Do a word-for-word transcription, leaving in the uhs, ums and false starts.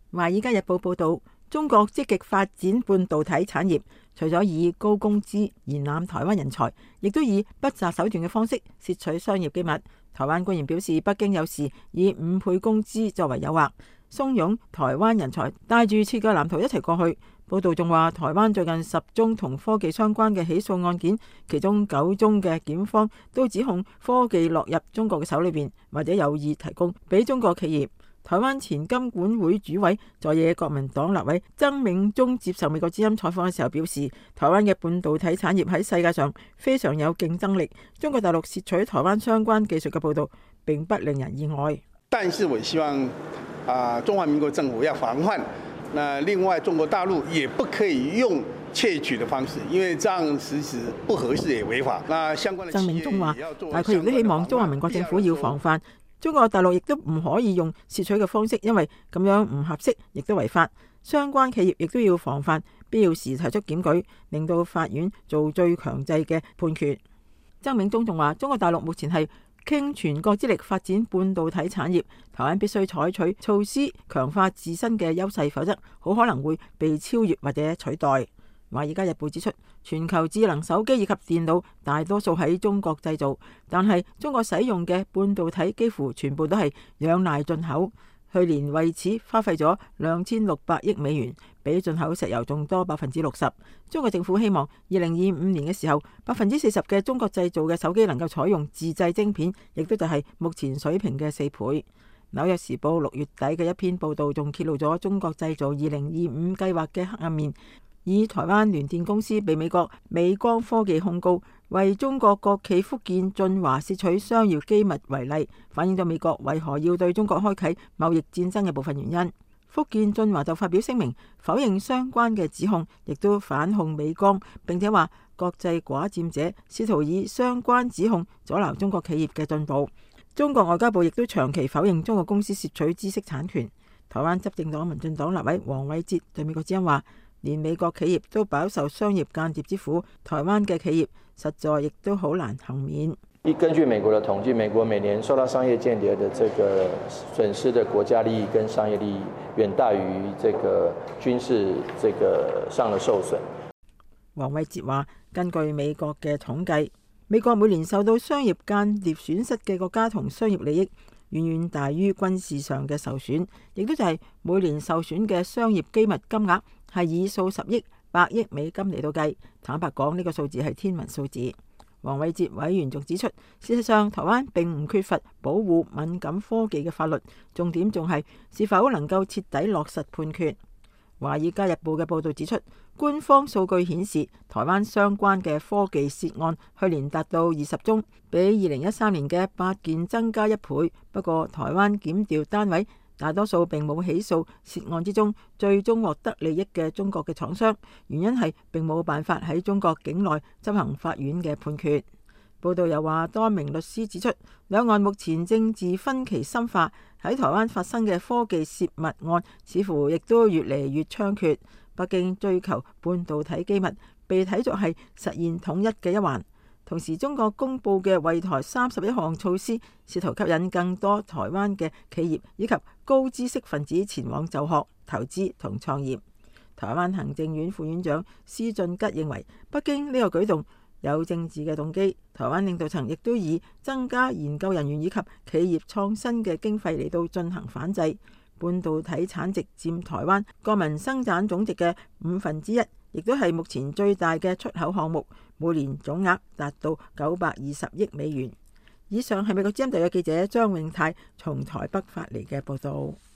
華爾街日報報道，中國積極發展半導體產業，除咗以高工資延攬台灣人才，亦都以不擇手段嘅方式竊取商業機密。台灣官員表示，北京有時以五倍工資作為誘惑，慫恿台灣人才帶住設計藍圖一齊過去。報道仲話，台灣最近十宗同科技相關嘅起訴案件，其中九宗嘅檢方都指控科技落入中國嘅手裏邊，或者有意提供俾中國企業。台灣前金管會主委在野國民黨立委曾銘宗接受美國之音採訪嘅時候表示，台灣嘅半導體產業喺世界上非常有競爭力，中國大陸竊取台灣相關技術嘅報道並不令人意外。 但是我希望啊，中華民國政府要防範。那另外，中國大陸也不可以用竊取的方式，因為這樣實質不合適也違法。那相關的曾銘宗話，但佢亦都希望中華民國政府要防範。中國大陸亦都唔可以用竊取嘅方式，因為咁樣唔合適，亦都違法。相關企業亦都要防範，必要時提出檢舉，令到法院做最強制嘅判決。曾銘宗仲話，中國大陸目前係傾全國之力發展半導體產業，台灣必須採取措施強化自身嘅優勢，否則好可能會被超越或者取代。華爾街日報指出，全球智能手機以及電腦大多數喺中國製造，但係中國使用嘅半導體幾乎全部都係仰賴進口。去年為此花費咗兩千六百億美元，比進口石油仲多百分之六十。中國政府希望二零二五年嘅時候，百分之四十嘅中國製造嘅手機能夠採用自製晶片，亦都就係目前水平嘅四倍。紐約時報六月底嘅一篇報道仲揭露咗中國製造二零二五計劃嘅黑暗面。以台灣聯電公司被美國美光科技控告為中國國企福建晉華竊取商業機密為例，反映咗美國為何要對中國開啟貿易戰爭嘅部分原因。福建晉華就發表聲明否認相關嘅指控，亦都反控美光，並且話國際寡佔者試圖以相關指控阻撓中國企業嘅進步。中國外交部亦都長期否認中國公司竊取知識產權。台灣執政黨民進黨立委黃偉哲對美國之音話，連美國企業都飽受商業間諜之苦，台灣嘅企業實在亦都好難幸免。 根據美國的統計，美國每年受到商業間諜的這個損失的國家利益跟商業利益，遠大於這個軍事這個上的受損。 黃偉哲話，根據美國嘅統計，美國每年受到商業間諜損失嘅國家同商業利益，遠遠大於軍事上嘅受損，亦都就係每年受損嘅商業機密金額係以數十億、百億美金嚟到計。坦白講，呢個數字係天文數字。黃偉哲委員仲指出，事實上台灣並唔缺乏保護敏感科技嘅法律，重點仲係是否能夠徹底落實判決。華爾街日報嘅報導指出，官方數據顯示，台灣相關嘅科技竊案去年達到二十宗，比二零一三年嘅八件增加一倍。不過，台灣檢調單位大多數並冇起訴竊案之中最終獲得利益嘅中國嘅廠商，原因係並冇辦法喺中國境內執行法院嘅判決。報道又話，多名律師指出，兩岸目前政治分歧深化，喺台灣發生嘅科技竊密案似乎亦都越嚟越猖獗。北京追求半導體機密，被睇作係實現統一嘅一環。同時，中國公布嘅惠台三十一項措施，試圖吸引更多台灣嘅企業以及高知識分子前往就學、投資同創業。台灣行政院副院長施俊吉認為，北京呢個舉動有政治嘅動機。台灣領導層亦都以增加研究人員以及企業創新嘅經費嚟到進行反制。半導體產值佔台灣國民生產總值嘅五分之一，亦都係目前最大嘅出口項目，每年總額達到九百二十億美元。以上係美國之音特約記者張永泰從台北發嚟嘅報道。